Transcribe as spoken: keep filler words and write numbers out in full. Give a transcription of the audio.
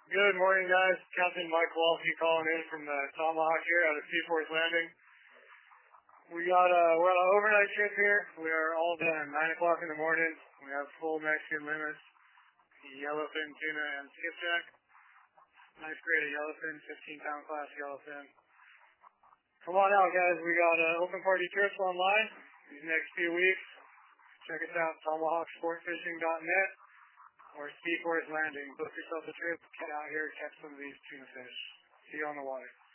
Good morning, guys. Captain Mike Walsey calling in from the Tomahawk here out of Seaforth Landing. We got uh, we're on an overnight trip here. We are all done. Nine o'clock in the morning. We have full Mexican limits, yellowfin tuna and skipjack. Nice grade of yellowfin, fifteen pound class yellowfin. Come on out, guys. We got uh, open party trips online these next few weeks. Check us out, tomahawk sport fishing dot net or Seaforth Landing. Book yourself a trip, get out here, catch some of these tuna fish. See you on the water.